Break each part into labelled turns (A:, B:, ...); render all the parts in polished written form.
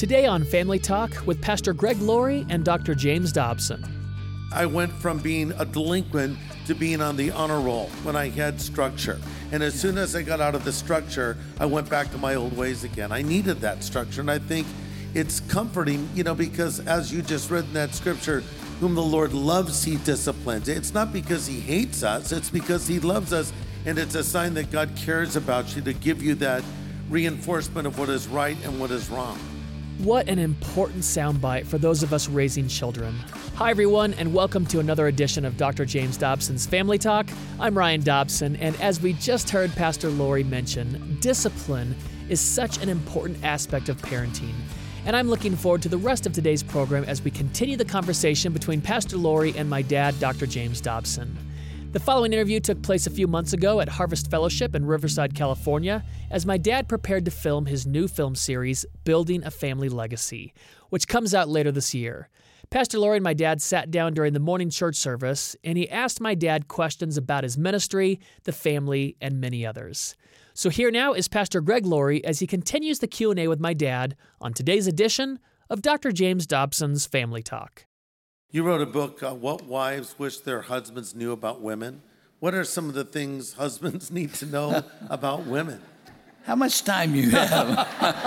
A: Today on Family Talk with Pastor Greg Laurie and Dr. James Dobson.
B: I went from being a delinquent to being on the honor roll when I had structure. And as soon as I got out of the structure, I went back to my old ways again. I needed that structure, and I think it's comforting, because as you just read in that scripture, whom the Lord loves, he disciplines. It's not because he hates us, it's because he loves us, and it's a sign that God cares about you to give you that reinforcement of what is right and what is wrong.
A: What an important soundbite for those of us raising children. Hi, everyone, and welcome to another edition of Dr. James Dobson's Family Talk. I'm Ryan Dobson, and as we just heard Pastor Laurie mention, discipline is such an important aspect of parenting. And I'm looking forward to the rest of today's program as we continue the conversation between Pastor Laurie and my dad, Dr. James Dobson. The following interview took place a few months ago at Harvest Fellowship in Riverside, California, as my dad prepared to film his new film series, Building a Family Legacy, which comes out later this year. Pastor Laurie and my dad sat down during the morning church service, and he asked my dad questions about his ministry, the family, and many others. So here now is Pastor Greg Laurie as he continues the Q&A with my dad on today's edition of Dr. James Dobson's Family Talk.
B: You wrote a book, What Wives Wish Their Husbands Knew About Women. What are some of the things husbands need to know about women?
C: How much time you have?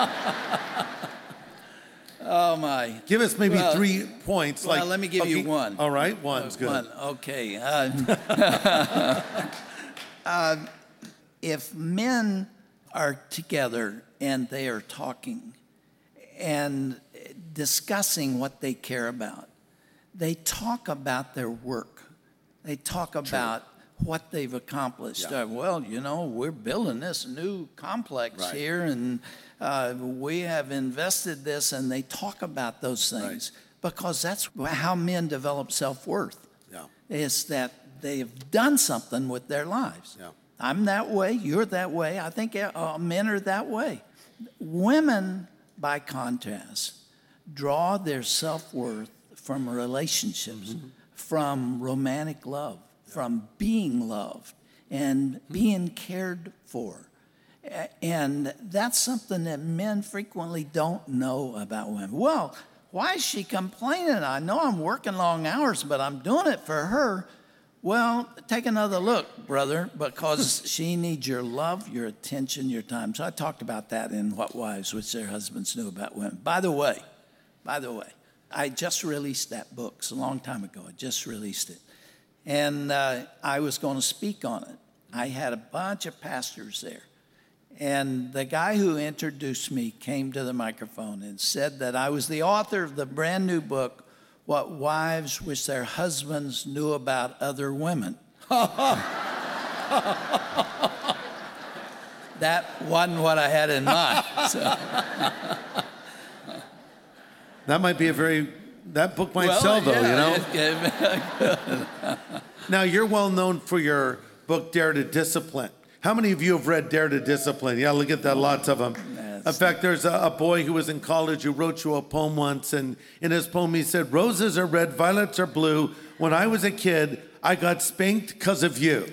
C: Oh, my.
B: Give us maybe 3 points.
C: Well, let me give you one.
B: All right, one's good.
C: One, okay. If men are together and they are talking and discussing what they care about, they talk about their work. They talk about what they've accomplished.
B: Yeah.
C: We're building this new complex here, and we have invested this, and they talk about those things because that's how men develop self-worth.
B: Yeah.
C: Is that they've done something with their lives.
B: Yeah.
C: I'm that way, you're that way. I think men are that way. Women, by contrast, draw their self-worth from relationships, from romantic love, from being loved and being cared for. And that's something that men frequently don't know about women. Well, why is she complaining? I know I'm working long hours, but I'm doing it for her. Well, take another look, brother, because she needs your love, your attention, your time. So I talked about that in What Wives Wish Their Husbands Knew About Women. By the way, I just released that book. It's a long time ago. I just released it. And I was going to speak on it. I had a bunch of pastors there. And the guy who introduced me came to the microphone and said that I was the author of the brand new book, What Wives Wish Their Husbands Knew About Other Women. That wasn't what I had in mind. So.
B: That might be that book might sell though, Now, you're well known for your book, Dare to Discipline. How many of you have read Dare to Discipline? Yeah, look at that, lots of them. In fact, there's a boy who was in college who wrote you a poem once, and in his poem he said, "Roses are red, violets are blue. When I was a kid, I got spanked because of you."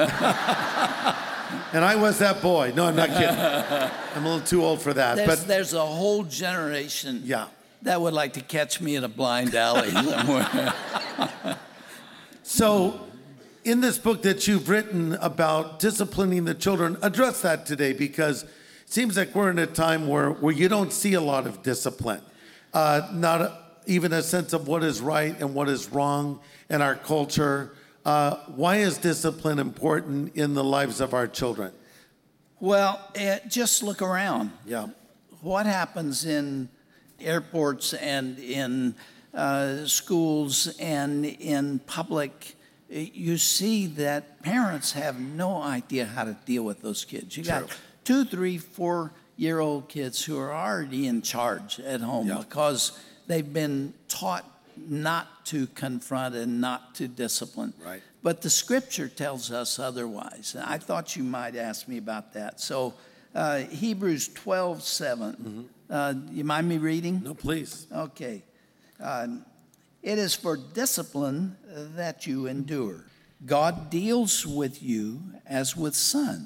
B: And I was that boy. No, I'm not kidding. I'm a little too old for that.
C: There's a whole generation that would like to catch me in a blind alley somewhere.
B: So, in this book that you've written about disciplining the children, address that today, because it seems like we're in a time where you don't see a lot of discipline. Not even a sense of what is right and what is wrong in our culture. Why is discipline important in the lives of our children?
C: Well, just look around.
B: Yeah.
C: What happens in airports and in schools and in public? You see that parents have no idea how to deal with those kids. You got 2, 3, 4-year-old kids who are already in charge at home because they've been taught not to confront and not to discipline.
B: Right.
C: But the scripture tells us otherwise. I thought you might ask me about that. So Hebrews 12:7. You mind me reading?
B: No, please.
C: Okay. It is for discipline that you endure. God deals with you as with sons.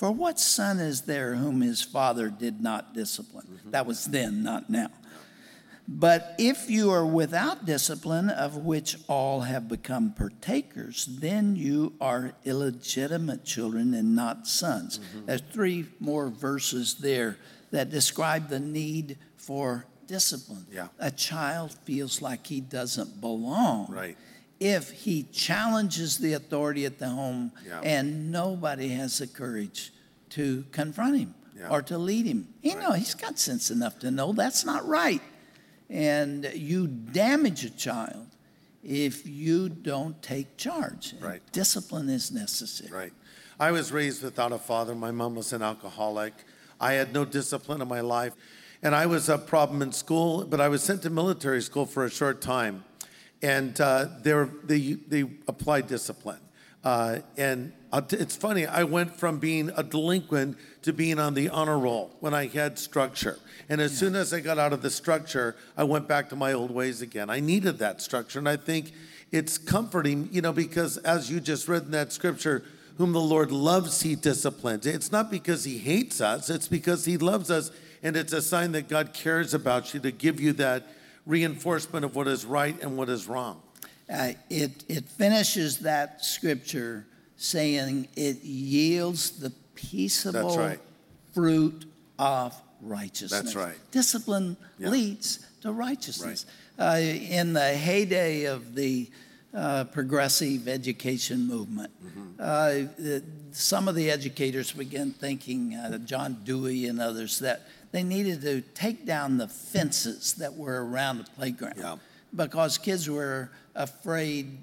C: For what son is there whom his father did not discipline? That was then, not now. But if you are without discipline, of which all have become partakers, then you are illegitimate children and not sons. There's 3 more verses there that describe the need for discipline.
B: Yeah.
C: A child feels like he doesn't belong.
B: Right.
C: If he challenges the authority at the home
B: Yeah.
C: and nobody has the courage to confront him
B: Yeah.
C: or to lead him. He's got sense enough to know that's not right. And you damage a child if you don't take charge.
B: Right.
C: Discipline is necessary.
B: Right. I was raised without a father. My mom was an alcoholic. I had no discipline in my life. And I was a problem in school, but I was sent to military school for a short time. And they applied discipline. And it's funny, I went from being a delinquent to being on the honor roll when I had structure. And as soon as I got out of the structure, I went back to my old ways again. I needed that structure. And I think it's comforting, because as you just read in that scripture, whom the Lord loves, he disciplines. It's not because he hates us, it's because he loves us. And it's a sign that God cares about you to give you that reinforcement of what is right and what is wrong.
C: It finishes that scripture saying it yields the peaceable
B: That's right.
C: fruit of righteousness.
B: That's right.
C: Discipline
B: Yeah.
C: leads to righteousness. In the heyday of the progressive education movement, some of the educators began thinking, John Dewey and others, that they needed to take down the fences that were around the playground.
B: Yeah.
C: Because kids were afraid,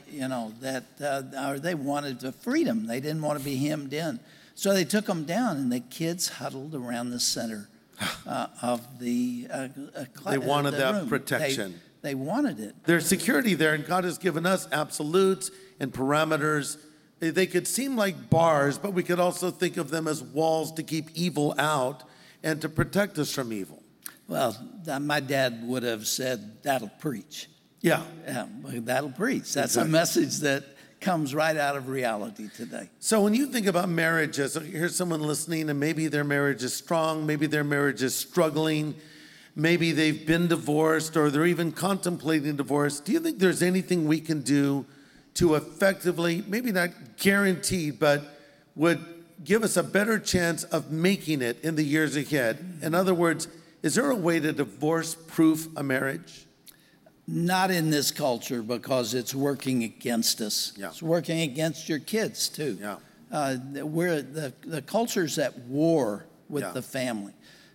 C: or they wanted the freedom. They didn't want to be hemmed in. So they took them down, and the kids huddled around the center of the class.
B: They wanted that
C: room.
B: protection.
C: They wanted it.
B: There's security there, and God has given us absolutes and parameters. They could seem like bars, but we could also think of them as walls to keep evil out and to protect us from evil.
C: Well, my dad would have said, that'll preach.
B: Yeah.
C: Yeah, that'll preach. That's
B: Exactly.
C: a message that comes right out of reality today.
B: So when you think about marriages, here's someone listening, and maybe their marriage is strong, maybe their marriage is struggling, maybe they've been divorced, or they're even contemplating divorce. Do you think there's anything we can do to effectively, maybe not guaranteed, but would give us a better chance of making it in the years ahead? In other words, is there a way to divorce-proof a marriage?
C: Not in this culture, because it's working against us.
B: Yeah.
C: It's working against your kids too.
B: Yeah.
C: We're the culture's at war with
B: Yeah.
C: the family,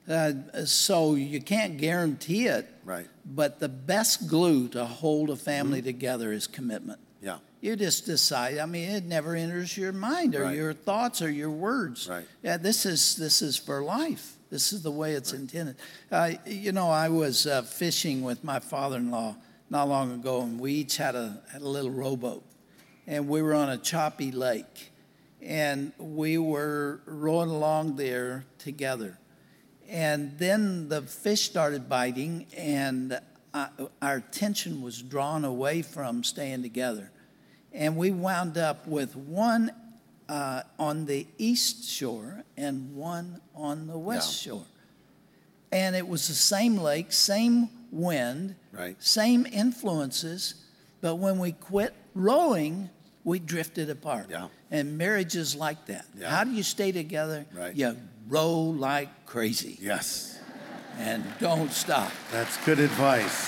C: so you can't guarantee it.
B: Right.
C: But the best glue to hold a family together is commitment.
B: Yeah.
C: You just decide. I mean, it never enters your mind or
B: Right.
C: your thoughts or your words.
B: Right.
C: Yeah, this is for life. This is the way it's intended. I was fishing with my father-in-law not long ago, and we each had a little rowboat, and we were on a choppy lake, and we were rowing along there together, and then the fish started biting, and our attention was drawn away from staying together, and we wound up with one on the east shore and one on the west shore. And it was the same lake, same wind,
B: Right.
C: same influences, but when we quit rowing, we drifted apart.
B: Yeah.
C: And marriage is like that.
B: Yeah.
C: How do you stay together?
B: Right.
C: You row like crazy
B: Yes.
C: and don't stop.
B: That's good advice.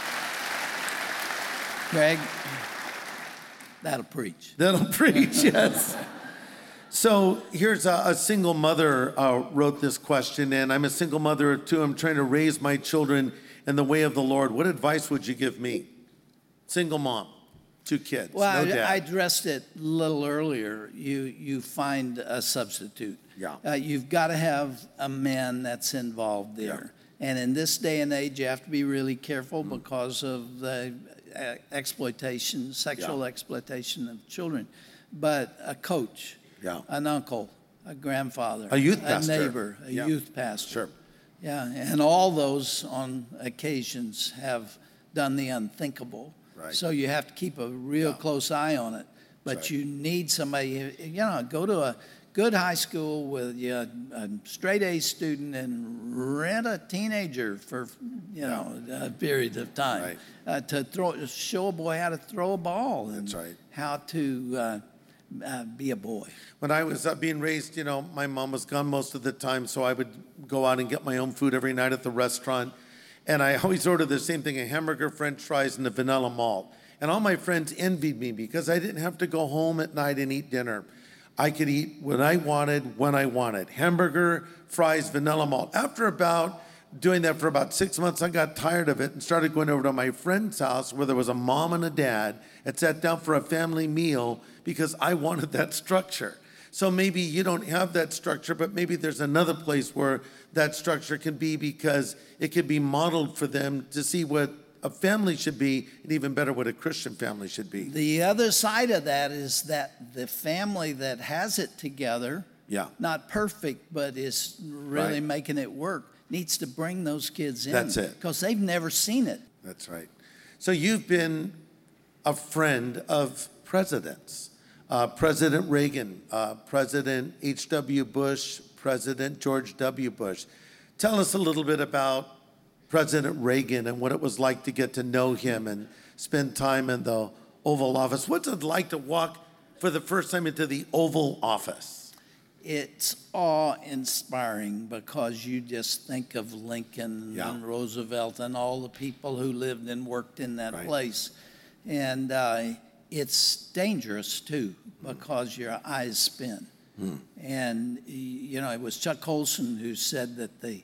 C: Greg, that'll preach.
B: That'll preach, yes. So here's a single mother wrote this question, and I'm a single mother too. I'm trying to raise my children in the way of the Lord. What advice would you give me? Single mom, 2 kids,
C: Well,
B: no dad.
C: I addressed it a little earlier. You find a substitute.
B: Yeah.
C: You've got to have a man that's involved there. And in this day and age, you have to be really careful because of the exploitation, sexual exploitation of children. But a coach, an uncle, a grandfather,
B: A youth pastor.
C: a neighbor, a
B: Yeah.
C: youth pastor.
B: Sure.
C: Yeah, and all those on occasions have done the unthinkable.
B: Right.
C: So you have to keep a real close eye on it. But
B: right.
C: you need somebody, go good high school with a straight A student and rent a teenager for a period of time to show a boy how to throw a ball and how to be a boy.
B: When I was being raised, my mom was gone most of the time, so I would go out and get my own food every night at the restaurant. And I always ordered the same thing, a hamburger, french fries, and a vanilla malt. And all my friends envied me because I didn't have to go home at night and eat dinner. I could eat what I wanted, when I wanted. Hamburger, fries, vanilla malt. After doing that for about 6 months, I got tired of it and started going over to my friend's house where there was a mom and a dad and sat down for a family meal because I wanted that structure. So maybe you don't have that structure, but maybe there's another place where that structure can be because it can be modeled for them to see what a family should be, and even better, what a Christian family should be.
C: The other side of that is that the family that has it together, not perfect, but is really making it work, needs to bring those kids in.
B: That's it.
C: Because they've never seen it.
B: That's right. So you've been a friend of presidents. President Reagan, President H.W. Bush, President George W. Bush. Tell us a little bit about President Reagan and what it was like to get to know him and spend time in the Oval Office. What's it like to walk for the first time into the Oval Office?
C: It's awe-inspiring because you just think of Lincoln and Roosevelt and all the people who lived and worked in that place. And it's dangerous, too, because your eyes spin. And, it was Chuck Colson who said that the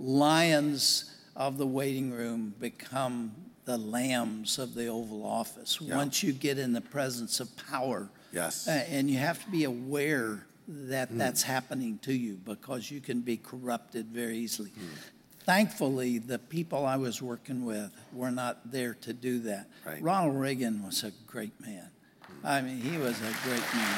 C: lions of the waiting room become the lambs of the Oval Office once you get in the presence of power. And you have to be aware that that's happening to you because you can be corrupted very easily. Thankfully, the people I was working with were not there to do that. Ronald Reagan was a great man. I mean, he was a great man.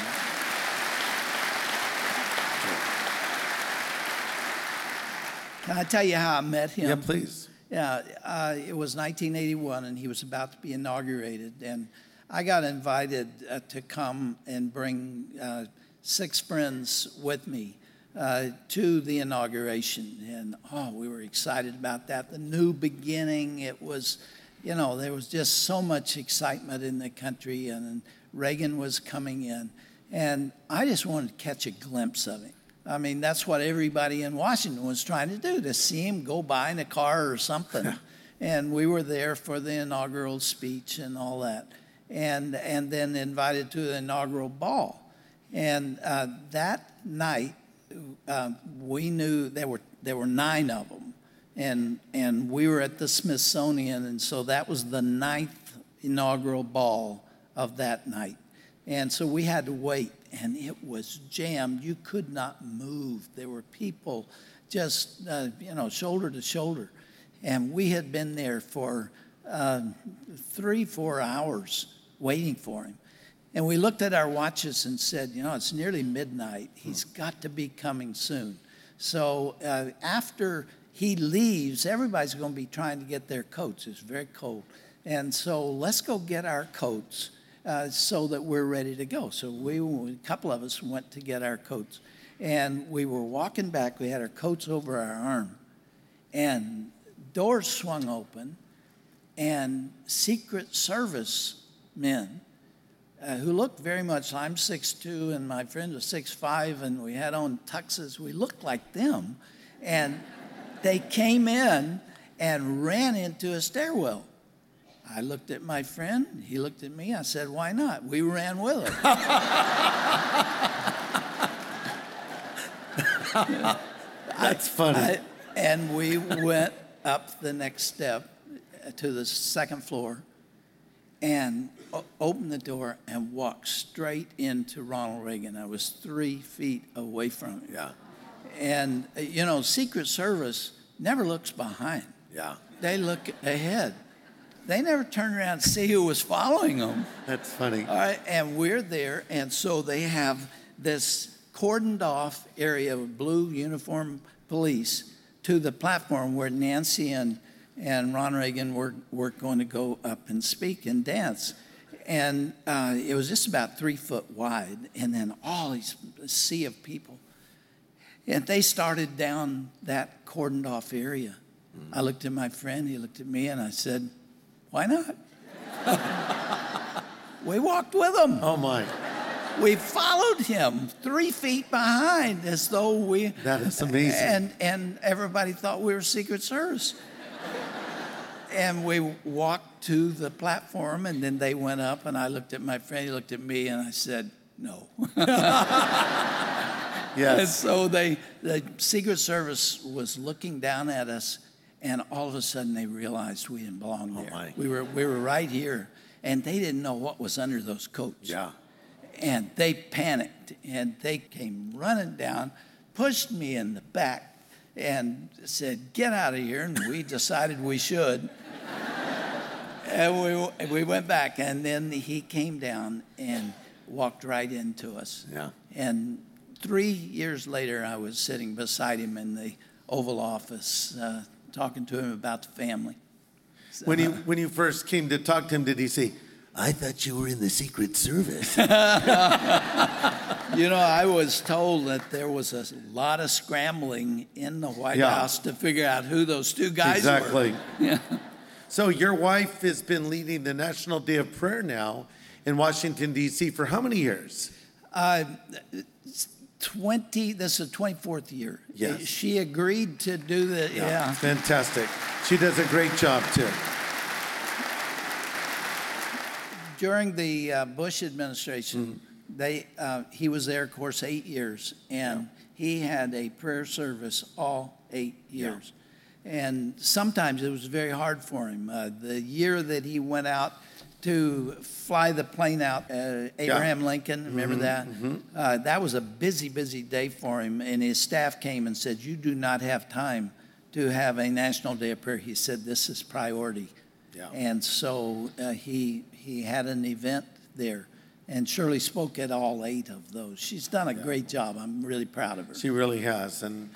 C: Can I tell you how I met him?
B: Yeah, please.
C: Yeah, it was 1981, and he was about to be inaugurated. And I got invited to come and bring 6 friends with me to the inauguration. And, we were excited about that. The new beginning, it was, there was just so much excitement in the country, and Reagan was coming in. And I just wanted to catch a glimpse of him. I mean, that's what everybody in Washington was trying to do, to see him go by in a car or something. And we were there for the inaugural speech and all that. And then invited to the inaugural ball. And that night, we knew there were 9 of them. And we were at the Smithsonian, and so that was the 9th inaugural ball of that night. And so we had to wait, and it was jammed. You could not move. There were people just, shoulder to shoulder. And we had been there for 3-4 hours waiting for him. And we looked at our watches and said, it's nearly midnight. He's got to be coming soon. So after he leaves, everybody's going to be trying to get their coats. It's very cold. And so let's go get our coats so that we're ready to go. So a couple of us went to get our coats. And we were walking back. We had our coats over our arm. And doors swung open. And Secret Service men who looked very much, I'm 6'2", and my friend was 6'5", and we had on tuxes. We looked like them. And they came in and ran into a stairwell. I looked at my friend. He looked at me. I said, why not? We ran with him.
B: That's funny.
C: And we went up the next step to the 2nd floor and opened the door and walked straight into Ronald Reagan. I was 3 feet away from him.
B: Yeah.
C: And, Secret Service never looks behind.
B: Yeah.
C: They look ahead. They never turned around and see who was following them.
B: That's funny.
C: All right, and we're there, and so they have this cordoned off area of blue uniformed police to the platform where Nancy and Ron Reagan were going to go up and speak and dance. And it was just about 3 foot wide, and then all these sea of people. And they started down that cordoned off area. I looked at my friend, he looked at me, and I said, why not? We walked with them.
B: Oh, my.
C: We followed him 3 feet behind as though we...
B: That is amazing.
C: And everybody thought we were Secret Service. And we walked to the platform, and then they went up, and I looked at my friend, he looked at me, and I said, no.
B: Yes.
C: And so the Secret Service was looking down at us, and all of a sudden they realized we didn't belong there.
B: My.
C: We were right here, and they didn't know what was under those coats.
B: Yeah.
C: And they panicked, and they came running down, pushed me in the back, and said, get out of here, and we decided we should. And we went back, and then he came down and walked right into us.
B: Yeah.
C: And 3 years later, I was sitting beside him in the Oval Office, talking to him about the family.
B: When you first came to talk to him, did he say, I thought you were in the Secret Service?
C: You know, I was told that there was a lot of scrambling in the White House to figure out who those two guys were.
B: Exactly.
C: Yeah.
B: So your wife has been leading the National Day of Prayer now in Washington, D.C. for how many years?
C: 20, this is the 24th year.
B: Yes.
C: She agreed to do the, yeah.
B: Fantastic. She does a great job, too.
C: During the Bush administration, he was there, of course, 8 years, and he had a prayer service all 8 years. And sometimes it was very hard for him. The year that he went out to fly the plane out, Abraham Lincoln, remember that? That was a busy, busy day for him, and his staff came and said, you do not have time to have a National Day of Prayer. He said, this is priority. Yeah. And so he had an event there, and Shirley spoke at all 8 of those. She's done a great job. I'm really proud of her.
B: She really has. And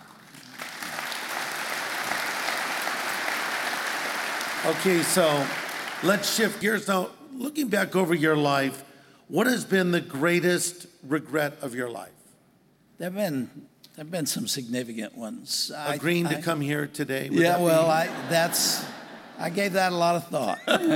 B: okay, so let's shift gears now. Looking back over your life, what has been the greatest regret of your life?
C: There've been some significant ones.
B: Agreeing to come here today?
C: Yeah, well, I gave that a lot of thought.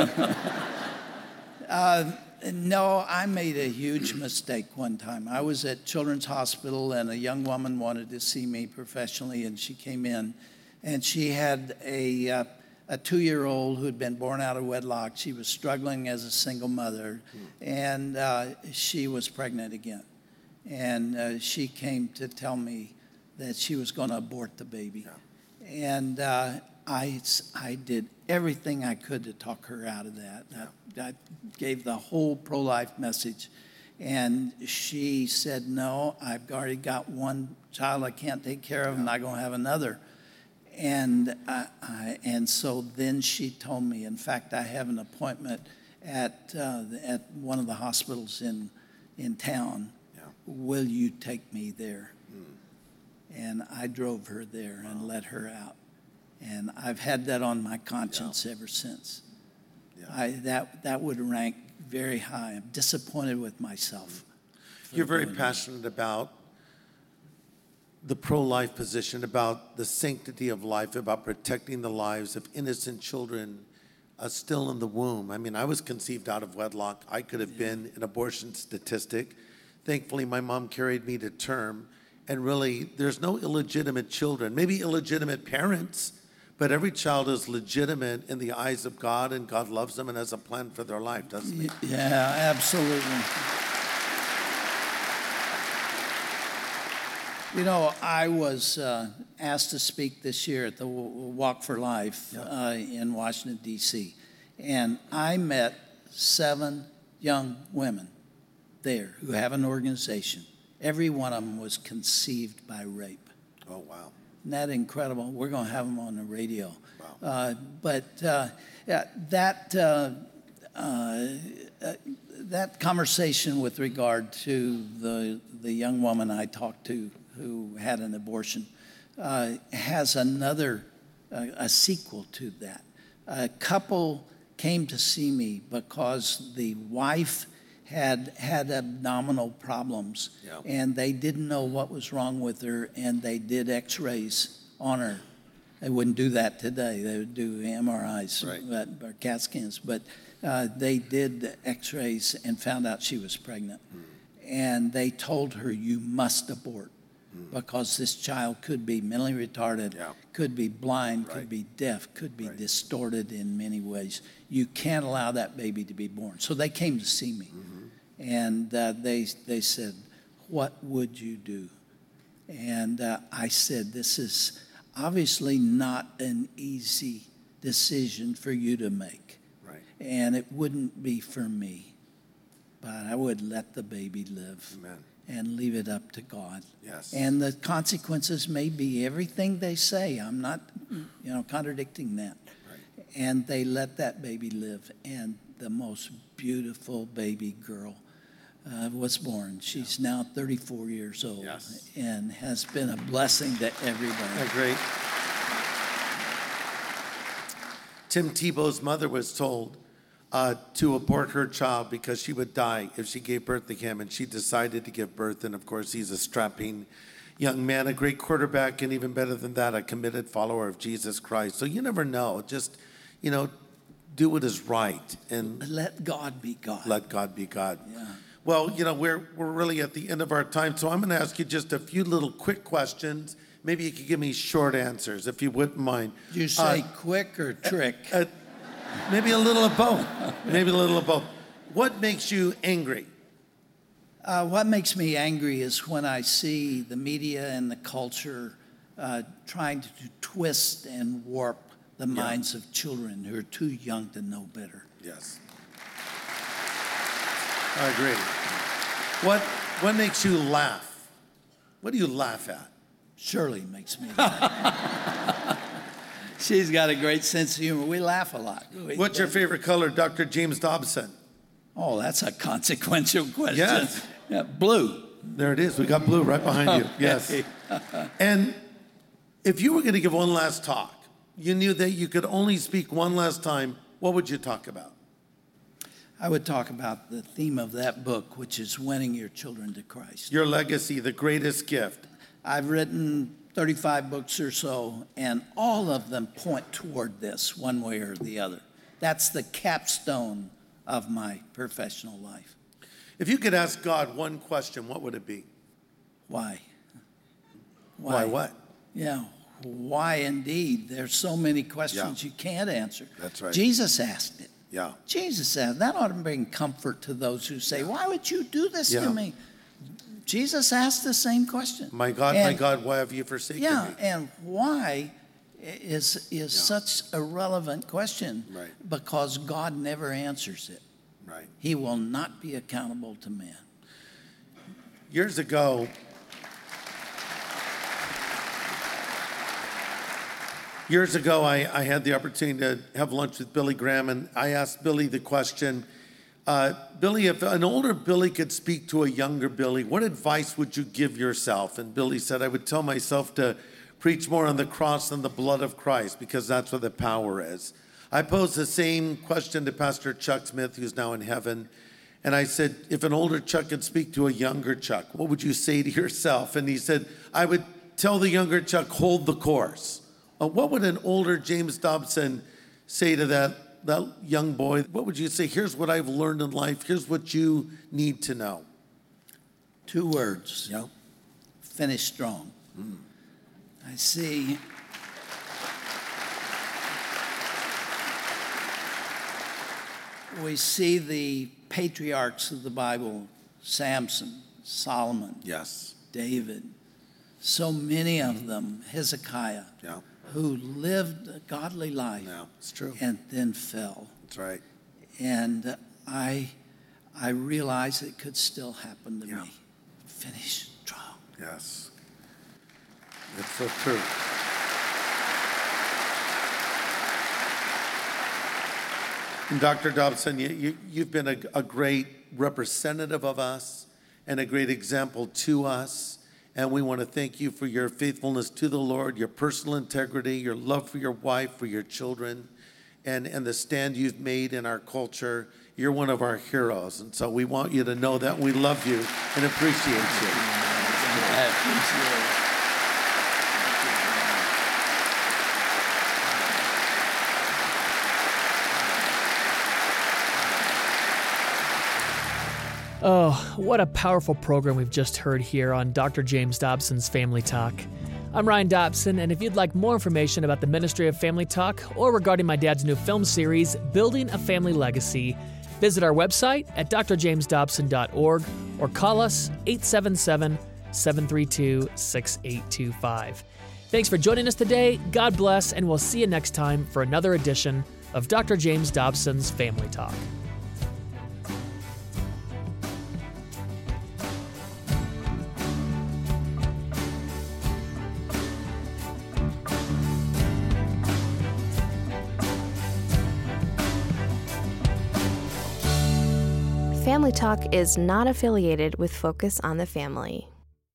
C: No, I made a huge mistake one time. I was at Children's Hospital, and a young woman wanted to see me professionally, and she came in, and she had a 2-year-old who had been born out of wedlock. She was struggling as a single mother, and she was pregnant again. And she came to tell me that she was going to abort the baby. Yeah. And I did everything I could to talk her out of that. I gave the whole pro-life message. And she said, no, I've already got one child I can't take care of. I'm not going to have another. And so then she told me, in fact, I have an appointment at one of the hospitals in town. Yeah. Will you take me there? And I drove her there and let her out. And I've had that on my conscience ever since. Yeah. That would rank very high. I'm disappointed with myself.
B: You're very passionate about the pro-life position, about the sanctity of life, about protecting the lives of innocent children still in the womb. I mean, I was conceived out of wedlock. I could have been an abortion statistic. Thankfully, my mom carried me to term. And really, there's no illegitimate children, maybe illegitimate parents, but every child is legitimate in the eyes of God, and God loves them and has a plan for their life, doesn't he?
C: Yeah, absolutely. You know, I was asked to speak this year at the Walk for Life in Washington, D.C., and I met 7 young women there who have an organization. Every one of them was conceived by rape.
B: Oh, wow.
C: Isn't that incredible? We're going to have them on the radio.
B: Wow.
C: That conversation with regard to the young woman I talked to who had an abortion has a sequel to that. A couple came to see me because the wife had abdominal problems,
B: Yeah.
C: and they didn't know what was wrong with her, and they did x-rays on her. They wouldn't do that today. They would do MRIs or CAT scans, but they did x-rays and found out she was pregnant. And they told her, you must abort because this child could be mentally retarded, could be blind, could be deaf, could be distorted in many ways. You can't allow that baby to be born. So they came to see me, and they said, what would you do? And I said, this is obviously not an easy decision for you to make.
B: Right.
C: And it wouldn't be for me, but I would let the baby live.
B: Amen.
C: And leave it up to God.
B: Yes.
C: And the consequences may be everything they say. I'm not, contradicting that.
B: Right.
C: And they let that baby live. And the most beautiful baby girl was born. She's now 34 years old.
B: Yes.
C: And has been a blessing to everybody.
B: Great. Tim Tebow's mother was told to abort her child because she would die if she gave birth to him, and she decided to give birth. And of course, he's a strapping young man, a great quarterback, and even better than that, a committed follower of Jesus Christ. So you never know. Just, do what is right and
C: let God be God.
B: Let God be God.
C: Yeah.
B: Well, we're really at the end of our time, so I'm going to ask you just a few little quick questions. Maybe you could give me short answers, if you wouldn't mind.
C: Do you say quick or trick?
B: Maybe a little of both. Maybe a little of both. What makes you angry?
C: What makes me angry is when I see the media and the culture trying to twist and warp the minds of children who are too young to know better.
B: Yes. I agree. What makes you laugh? What do you laugh at?
C: Shirley makes me laugh. She's got a great sense of humor. We laugh a lot.
B: What's your favorite color, Dr. James Dobson?
C: Oh, that's a consequential question.
B: Yes.
C: Yeah, blue.
B: There it is. We got blue right behind you. Yes. And if you were going to give one last talk, you knew that you could only speak one last time, what would you talk about?
C: I would talk about the theme of that book, which is winning your children to Christ.
B: Your legacy, the greatest gift.
C: I've written 35 books or so, and all of them point toward this one way or the other. That's the capstone of my professional life.
B: If you could ask God one question, what would it be?
C: Why?
B: Why what?
C: Yeah, why indeed? There's so many questions you can't answer.
B: That's right.
C: Jesus asked it.
B: Yeah.
C: Jesus asked. That ought to bring comfort to those who say, why would you do this to me? Jesus asked the same question.
B: My God, why have you forsaken me?
C: Yeah, and why is such a relevant question.
B: Right.
C: Because God never answers it.
B: Right.
C: He will not be accountable to man.
B: Years ago, I had the opportunity to have lunch with Billy Graham, and I asked Billy the question, Billy, if an older Billy could speak to a younger Billy, what advice would you give yourself? And Billy said, I would tell myself to preach more on the cross than the blood of Christ, because that's where the power is. I posed the same question to Pastor Chuck Smith, who's now in heaven. And I said, if an older Chuck could speak to a younger Chuck, what would you say to yourself? And he said, I would tell the younger Chuck, hold the course. What would an older James Dobson say to that young boy? What would you say? Here's what I've learned in life. Here's what you need to know.
C: 2 words.
B: Yep.
C: Finish strong. I see. We see the patriarchs of the Bible, Samson, Solomon,
B: Yes.
C: David, so many of them, Hezekiah, who lived a godly life.
B: Yeah, it's true.
C: And then fell.
B: That's right.
C: And I realized it could still happen to me. Finish strong.
B: Yes. It's so true. And Dr. Dobson, you've been a great representative of us and a great example to us. And we want to thank you for your faithfulness to the Lord, your personal integrity, your love for your wife, for your children. and the stand you've made in our culture. You're one of our heroes, and so we want you to know that we love you and appreciate you.
C: I appreciate it.
A: Oh, what a powerful program we've just heard here on Dr. James Dobson's Family Talk. I'm Ryan Dobson, and if you'd like more information about the Ministry of Family Talk or regarding my dad's new film series, Building a Family Legacy, visit our website at drjamesdobson.org or call us 877-732-6825. Thanks for joining us today. God bless, and we'll see you next time for another edition of Dr. James Dobson's Family Talk.
D: Family Talk is not affiliated with Focus on the Family.